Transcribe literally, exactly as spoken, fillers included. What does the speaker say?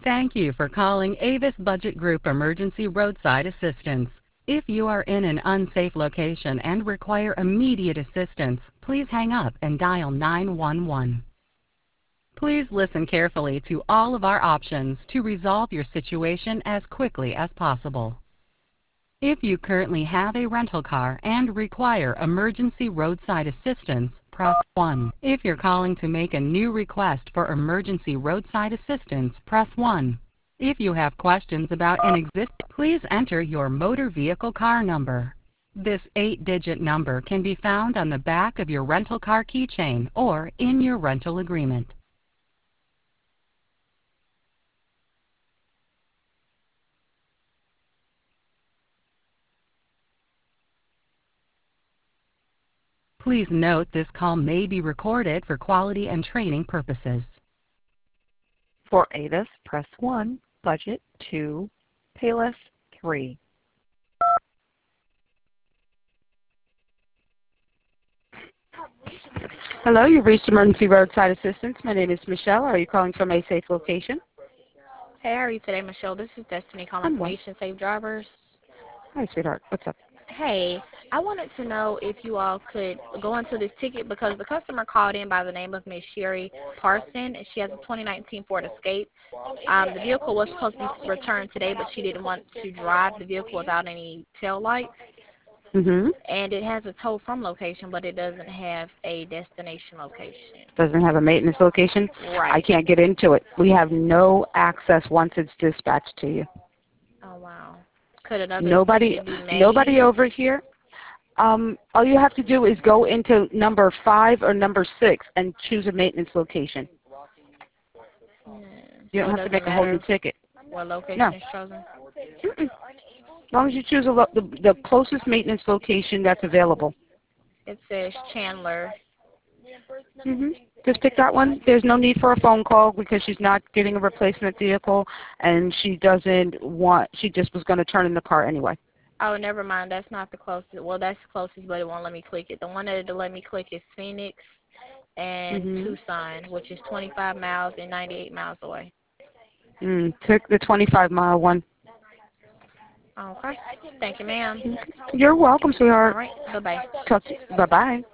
Thank you for calling Avis Budget Group Emergency Roadside Assistance. If you are in an unsafe location and require immediate assistance, please hang up and dial nine one one. Please listen carefully to all of our options to resolve your situation as quickly as possible. If you currently have a rental car and require emergency roadside assistance, press one. If you're calling to make a new request for emergency roadside assistance, press one. If you have questions about an existing, please enter your motor vehicle car number. This eight-digit number can be found on the back of your rental car keychain or in your rental agreement. Please note this call may be recorded for quality and training purposes. For Avis, press one. Budget, two. Payless, three. Hello, you've reached Emergency Roadside Assistance. My name is Michelle. Are you calling from a safe location? Hey, how are you today, Michelle? This is Destiny calling I'm from well. Asian Safe Drivers. Hi, sweetheart. What's up? Hey, I wanted to know if you all could go into this ticket because the customer called in by the name of Miss Sherry Parson, and she has a twenty nineteen Ford Escape. Um, the vehicle was supposed to be returned today, but she didn't want to drive the vehicle without any tail lights. Mm-hmm. And it has a tow from location, but it doesn't have a destination location. Doesn't have a maintenance location? Right. I can't get into it. We have no access once it's dispatched to you. Oh, wow. Could another Nobody, ticket be made? nobody over here. Um, all you have to do is go into number five or number six and choose a maintenance location. Hmm. You So don't it have to make doesn't a whole new matter ticket. what location No. is chosen? Mm-mm. As long as you choose a lo the, the closest maintenance location that's available. It says Chandler. Mm-hmm. Just pick that one. There's no need for a phone call because she's not getting a replacement vehicle, and she doesn't want. She just was going to turn in the car anyway. Oh, never mind. That's not the closest. Well, that's the closest, but it won't let me click it. The one that it'll let me click is Phoenix and Mm-hmm. Tucson, which is twenty-five miles and ninety-eight miles away. Mm, pick the twenty-five mile one. Okay. Thank you, ma'am. You're welcome, sweetheart. All right. Bye-bye. Talk to you. Bye-bye.